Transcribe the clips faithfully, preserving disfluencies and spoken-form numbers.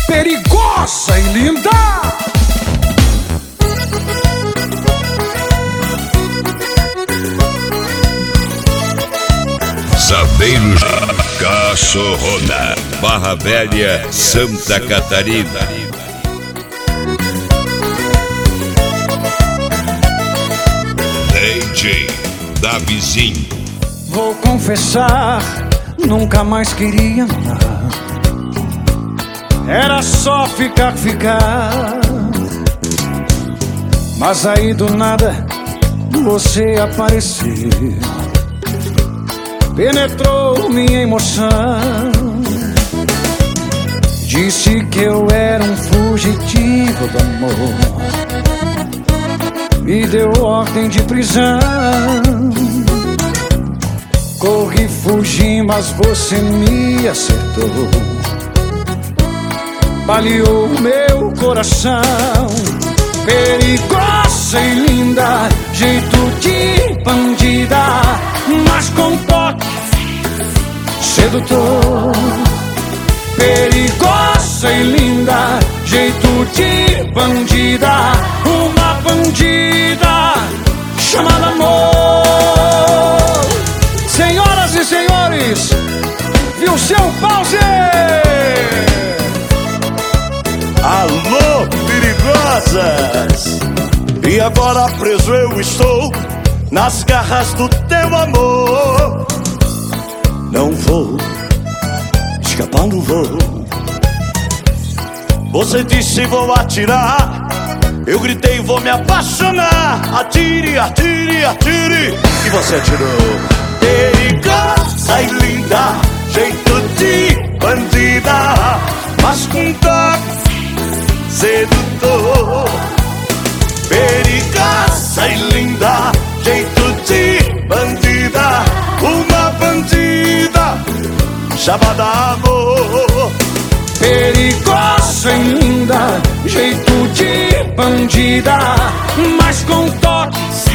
perigosa e linda. Saveiros Cachorrona, Barra Velha, Santa Catarina. D J Davizinho. Vou confessar, nunca mais queria amar. Era só ficar, ficar. Mas aí do nada você apareceu, penetrou minha emoção. Disse que eu era um fugitivo do amor, me deu ordem de prisão. Corri, fugi, mas você me acertou, baleou meu coração. Perigosa e linda, jeito de bandida, mas com toque sedutor. Perigosa e linda, jeito de bandida, uma bandida chamada amor. Senhoras e senhores, viu seu pause? Alô, perigosas! E agora preso eu estou nas garras do teu amor. Não vou escapar, não vou. Você disse vou atirar, eu gritei vou me apaixonar. Atire, atire, atire, e você atirou. Perigosa e linda, jeito de bandida, mas com toque sedutor. Perigosa e linda, jeito de bandida, uma bandida chamada amor. Perigosa e linda, jeito de bandida, mas com toque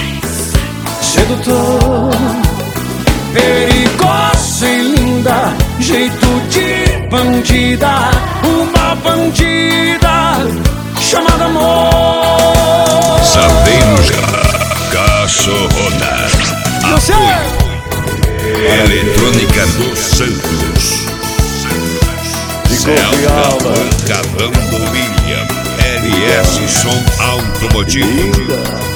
sedutor. Perigosa e linda, jeito de bandida, uma bandida chamada amor. Saveiros Cachorrona. Apoio Eletrônica dos Santos. Celta Cavando William, L S Som Automotivo.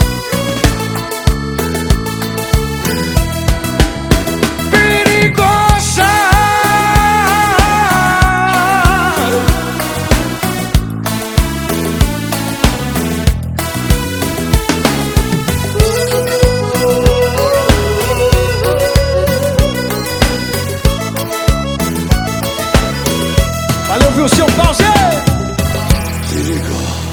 Valeu, viu seu pause? Perigosa.